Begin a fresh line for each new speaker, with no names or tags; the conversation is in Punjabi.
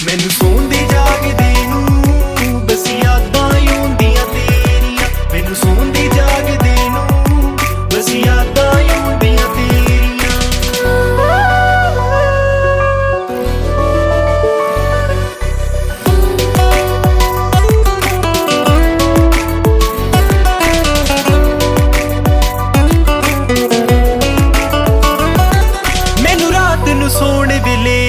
ਮੈਨੂੰ ਸੌਂਦੀ ਜਾਗਦੀ ਨੂੰ ਬਸ ਯਾਦਾਂ ਆਉਂਦੀਆਂ ਤੇਰੀਆਂ, ਮੈਨੂੰ ਸੌਂਦੀ